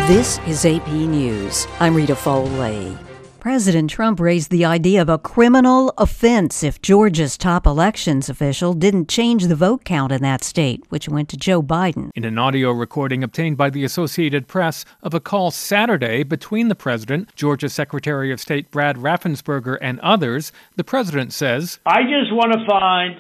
This is AP News. I'm Rita Foley. President Trump raised the idea of a criminal offense if Georgia's top elections official didn't change the vote count in that state, which went to Joe Biden. In an audio recording obtained by the Associated Press of a call Saturday between the president, Georgia Secretary of State Brad Raffensperger, and others, the president says, I just want to find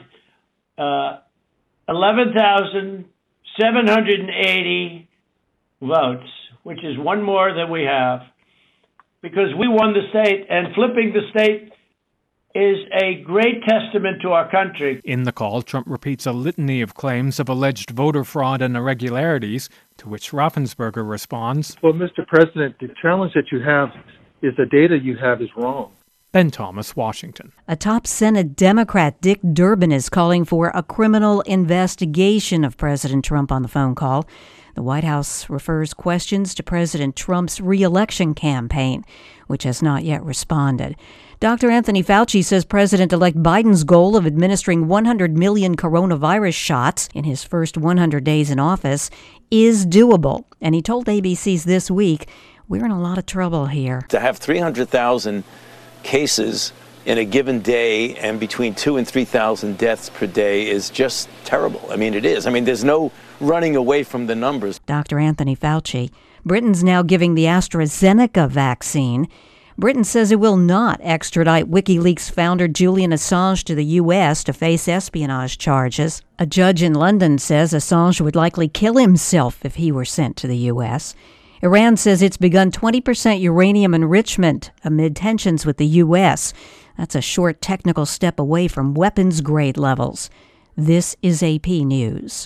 11,780 votes, which is one more than we have, because we won the state, and flipping the state is a great testament to our country. In the call, Trump repeats a litany of claims of alleged voter fraud and irregularities, to which Raffensperger responds, well, Mr. President, the challenge that you have is the data you have is wrong. Ben Thomas, Washington. A top Senate Democrat, Dick Durbin, is calling for a criminal investigation of President Trump on the phone call. The White House refers questions to President Trump's re-election campaign, which has not yet responded. Dr. Anthony Fauci says President-elect Biden's goal of administering 100 million coronavirus shots in his first 100 days in office is doable. And he told ABC's This Week, we're in a lot of trouble here. To have 300,000 cases in a given day and between 2,000 and 3,000 deaths per day is just terrible. I mean, it is. I mean, there's no running away from the numbers. Dr. Anthony Fauci. Britain's now giving the AstraZeneca vaccine. Britain says it will not extradite WikiLeaks founder Julian Assange to the U.S. to face espionage charges. A judge in London says Assange would likely kill himself if he were sent to the U.S. Iran says it's begun 20% uranium enrichment amid tensions with the U.S. That's a short technical step away from weapons-grade levels. This is AP News.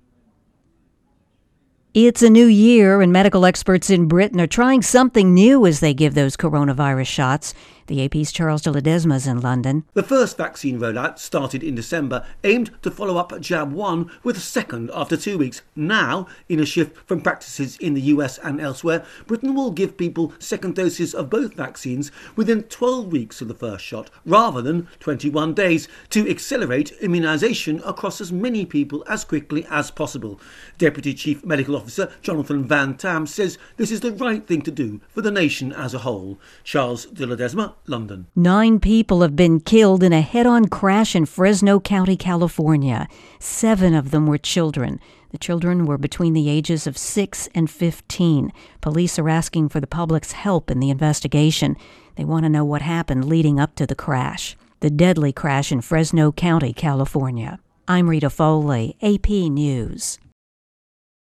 It's a new year, and medical experts in Britain are trying something new as they give those coronavirus shots. The AP's Charles de Ledesma is in London. The first vaccine rollout started in December, aimed to follow up Jab 1 with a second after 2 weeks. Now, in a shift from practices in the US and elsewhere, Britain will give people second doses of both vaccines within 12 weeks of the first shot, rather than 21 days, to accelerate immunisation across as many people as quickly as possible. Deputy Chief Medical Officer Jonathan Van Tam says this is the right thing to do for the nation as a whole. Charles de Ledesma, London. 9 people have been killed in a head-on crash in Fresno County, California. 7 of them were children. The children were between the ages of 6 and 15. Police are asking for the public's help in the investigation. They want to know what happened leading up to the crash. The deadly crash in Fresno County, California. I'm Rita Foley, AP News.